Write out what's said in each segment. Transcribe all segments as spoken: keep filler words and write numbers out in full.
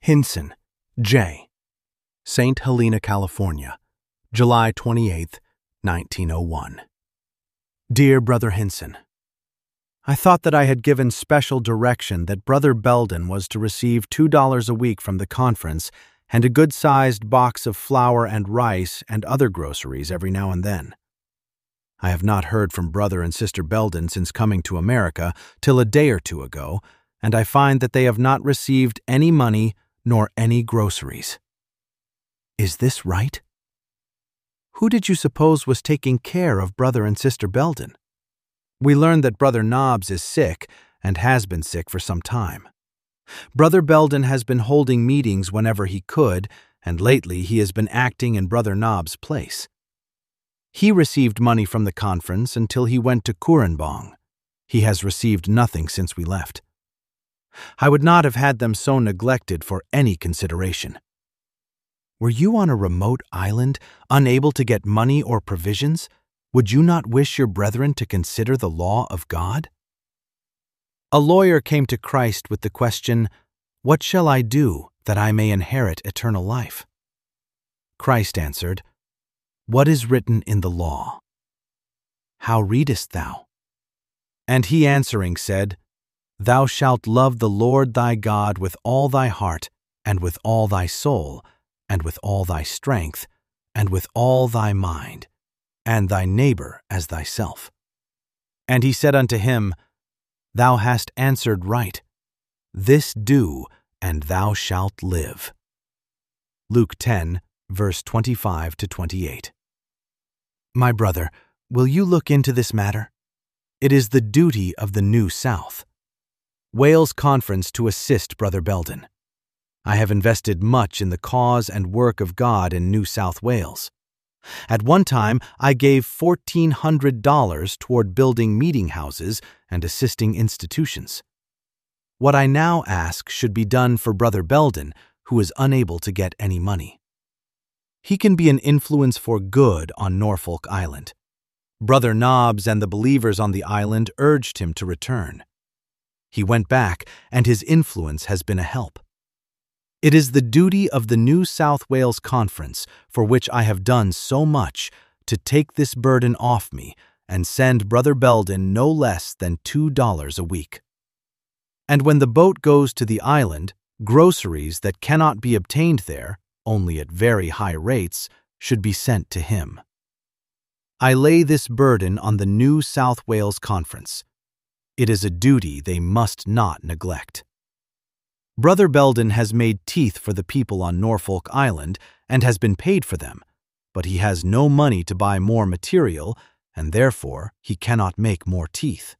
Hinson, J. Saint Helena, California, July twenty-eighth, nineteen oh one. Dear Brother Hinson, I thought that I had given special direction that Brother Belden was to receive two dollars a week from the conference and a good-sized box of flour and rice and other groceries every now and then. I have not heard from Brother and Sister Belden since coming to America till a day or two ago, and I find that they have not received any money nor any groceries. Is this right? Who did you suppose was taking care of Brother and Sister Belden? We learned that Brother Nobbs is sick and has been sick for some time. Brother Belden has been holding meetings whenever he could, and lately he has been acting in Brother Nobbs' place. He received money from the conference until he went to Kurenbong. He has received nothing since we left. I would not have had them so neglected for any consideration. Were you on a remote island, unable to get money or provisions? Would you not wish your brethren to consider the law of God? A lawyer came to Christ with the question, "What shall I do that I may inherit eternal life?" Christ answered, "What is written in the law? How readest thou?" And he answering said, "Thou shalt love the Lord thy God with all thy heart, and with all thy soul, and with all thy strength, and with all thy mind, and thy neighbor as thyself." And he said unto him, "Thou hast answered right. This do, and thou shalt live." Luke ten, verse twenty-five to twenty-eight. My brother, will you look into this matter? It is the duty of the New South Wales Conference to assist Brother Belden. I have invested much in the cause and work of God in New South Wales. At one time, I gave fourteen hundred dollars toward building meeting houses and assisting institutions. What I now ask should be done for Brother Belden, who is unable to get any money. He can be an influence for good on Norfolk Island. Brother Nobbs and the believers on the island urged him to return. He went back, and his influence has been a help. It is the duty of the New South Wales Conference, for which I have done so much, to take this burden off me and send Brother Belden no less than two dollars a week. And when the boat goes to the island, groceries that cannot be obtained there, only at very high rates, should be sent to him. I lay this burden on the New South Wales Conference. It is a duty they must not neglect. Brother Belden has made teeth for the people on Norfolk Island and has been paid for them, but he has no money to buy more material, and therefore he cannot make more teeth.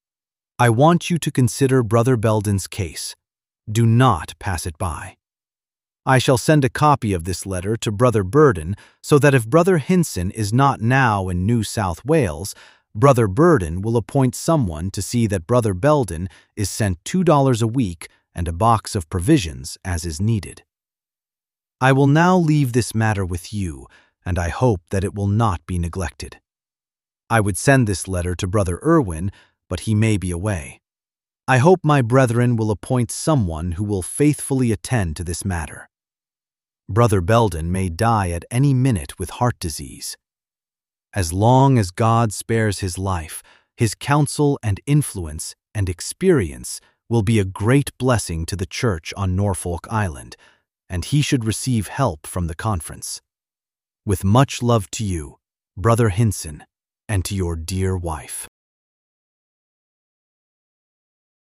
I want you to consider Brother Belden's case. Do not pass it by. I shall send a copy of this letter to Brother Burden so that if Brother Hinson is not now in New South Wales, Brother Burden will appoint someone to see that Brother Belden is sent two dollars a week and a box of provisions as is needed. I will now leave this matter with you, and I hope that it will not be neglected. I would send this letter to Brother Irwin, but he may be away. I hope my brethren will appoint someone who will faithfully attend to this matter. Brother Belden may die at any minute with heart disease. As long as God spares his life, his counsel and influence and experience will be a great blessing to the church on Norfolk Island, and he should receive help from the conference. With much love to you, Brother Hinson, and to your dear wife.